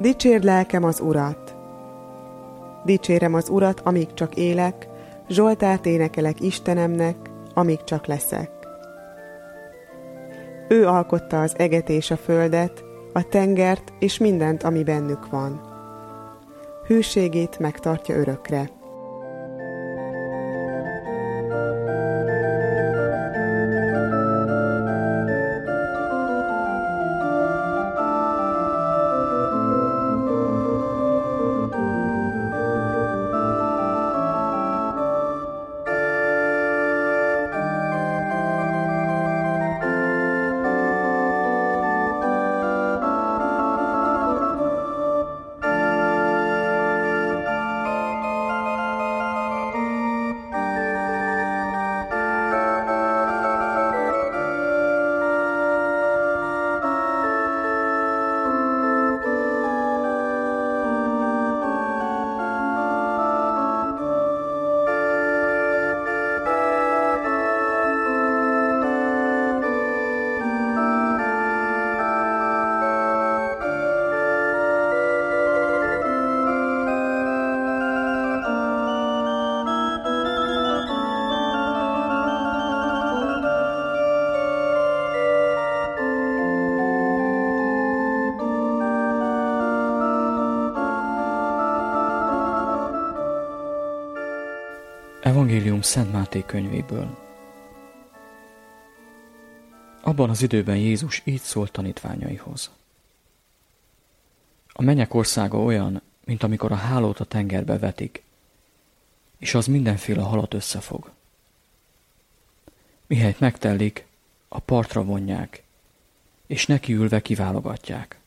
Dicsérd lelkem az Urat! Dicsérem az Urat, amíg csak élek, zsoltárt énekelek Istenemnek, amíg csak leszek. Ő alkotta az eget és a földet, a tengert és mindent, ami bennük van. Hűségét megtartja örökre. Evangélium Szent Máté könyvéből. Abban az időben Jézus így szólt tanítványaihoz. A mennyek országa olyan, mint amikor a hálót a tengerbe vetik, és az mindenféle halat összefog. Mihelyt megtellik, a partra vonják, és nekiülve kiválogatják.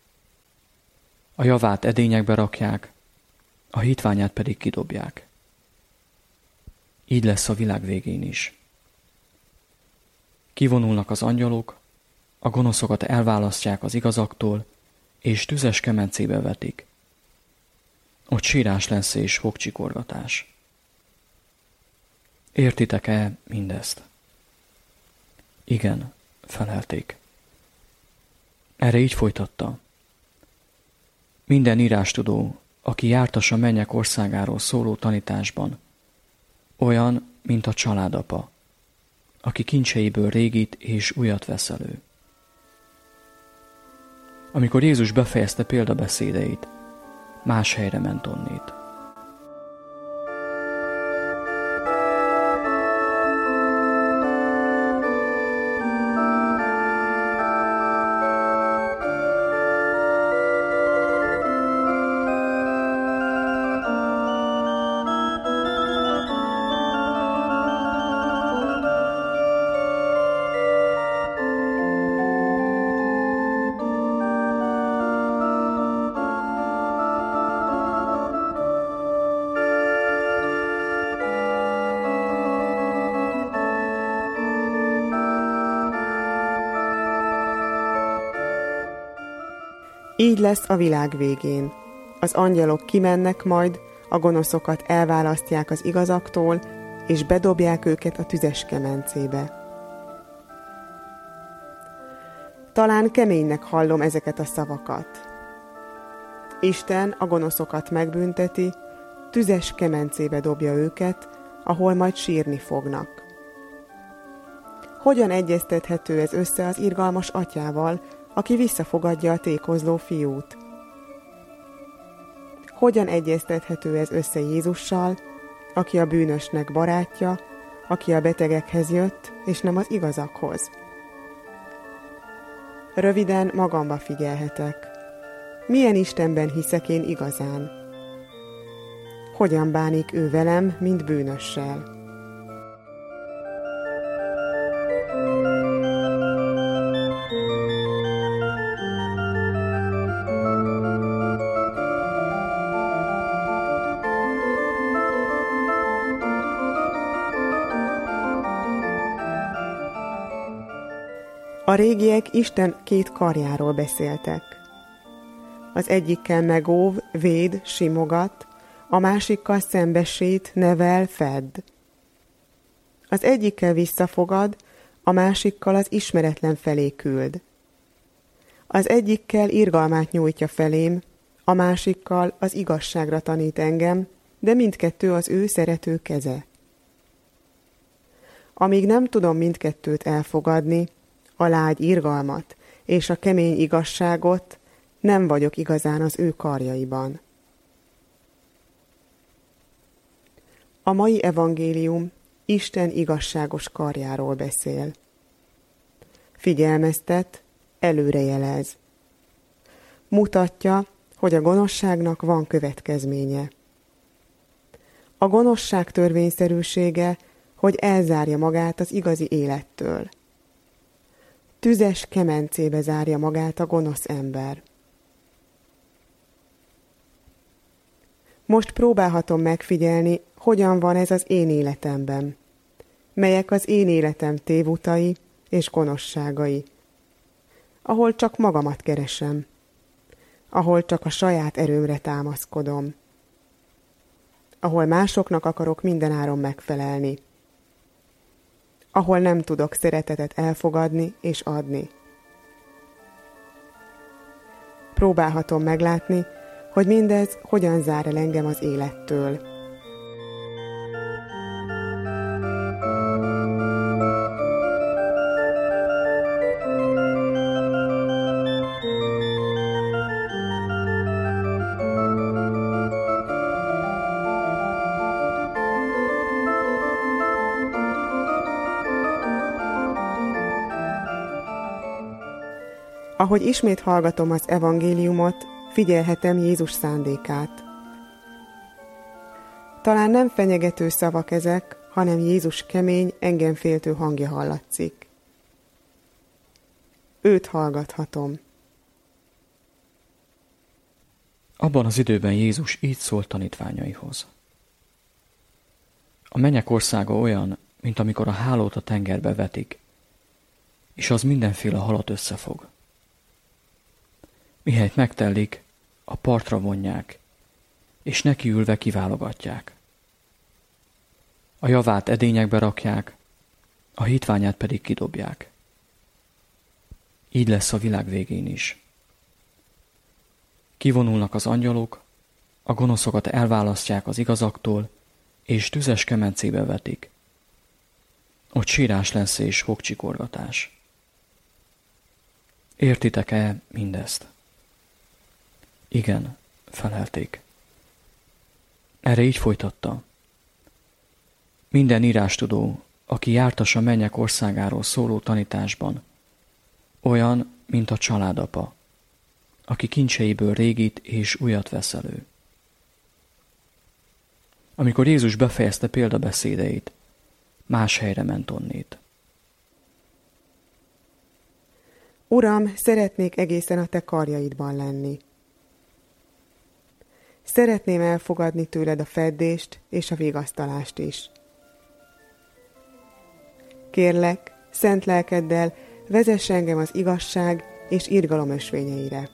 A javát edényekbe rakják, a hitványát pedig kidobják. Így lesz a világ végén is. Kivonulnak az angyalok, a gonoszokat elválasztják az igazaktól, és tüzes kemencébe vetik. Ott sírás lesz és fogcsikorgatás. Értitek-e mindezt? Igen, felelték. Erre így folytatta. Minden írástudó, aki jártas a mennyek országáról szóló tanításban, olyan, mint a családapa, aki kincseiből régit és újat vesz elő. Amikor Jézus befejezte példabeszédeit, más helyre ment onnét. Így lesz a világ végén. Az angyalok kimennek majd, a gonoszokat elválasztják az igazaktól, és bedobják őket a tüzes kemencébe. Talán keménynek hallom ezeket a szavakat. Isten a gonoszokat megbünteti, tüzes kemencébe dobja őket, ahol majd sírni fognak. Hogyan egyeztethető ez össze az irgalmas atyával, aki visszafogadja a tékozló fiút? Hogyan egyeztethető ez össze Jézussal, aki a bűnösnek barátja, aki a betegekhez jött, és nem az igazakhoz? Röviden magamba figyelhetek. Milyen Istenben hiszek én igazán? Hogyan bánik ő velem, mint bűnössel? A régiek Isten két karjáról beszéltek. Az egyikkel megóv, véd, simogat, a másikkal szembesít, nevel, fedd. Az egyikkel visszafogad, a másikkal az ismeretlen felé küld. Az egyikkel irgalmát nyújtja felém, A másikkal az igazságra tanít engem, de mindkettő az ő szerető keze. Amíg nem tudom mindkettőt elfogadni, a lágy irgalmat és a kemény igazságot, nem vagyok igazán az ő karjaiban. A mai evangélium Isten igazságos karjáról beszél. Figyelmeztet, előrejelez. Mutatja, hogy a gonoszságnak van következménye. A gonoszság törvényszerűsége, hogy elzárja magát az igazi élettől. Tüzes kemencébe zárja magát a gonosz ember. Most próbálhatom megfigyelni, hogyan van ez az én életemben. Melyek az én életem tévutai és gonoszságai. Ahol csak magamat keresem. Ahol csak a saját erőmre támaszkodom. Ahol másoknak akarok mindenáron megfelelni. Ahol nem tudok szeretetet elfogadni és adni. Próbálhatom meglátni, hogy mindez hogyan zár el engem az élettől. Ahogy ismét hallgatom az evangéliumot, figyelhetem Jézus szándékát. Talán nem fenyegető szavak ezek, hanem Jézus kemény, engem féltő hangja hallatszik. Őt hallgathatom. Abban az időben Jézus így szólt tanítványaihoz. A mennyek országa olyan, mint amikor a hálót a tengerbe vetik, és az mindenféle halat összefog. Mihelyt megtellik, a partra vonják, és nekiülve kiválogatják. A javát edényekbe rakják, a hitványát pedig kidobják. Így lesz a világ végén is. Kivonulnak az angyalok, a gonoszokat elválasztják az igazaktól, és tüzes kemencébe vetik. Ott sírás lesz és fogcsikorgatás. Értitek-e mindezt? Igen, felelték. Erre így folytatta. Minden írástudó, aki jártas a mennyek országáról szóló tanításban, olyan, mint a családapa, aki kincseiből régit és újat vesz elő. Amikor Jézus befejezte példabeszédeit, más helyre ment onnét. Uram, szeretnék egészen a te karjaidban lenni. Szeretném elfogadni tőled a feddést és a vigasztalást is. Kérlek, szent lelkeddel vezess engem az igazság és irgalom ösvényeire.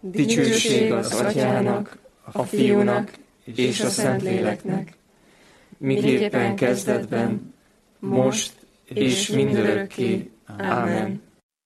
Dicsőség az Atyának, a Fiúnak és a Szentléleknek, miképpen kezdetben, most és mindörökké. Ámen.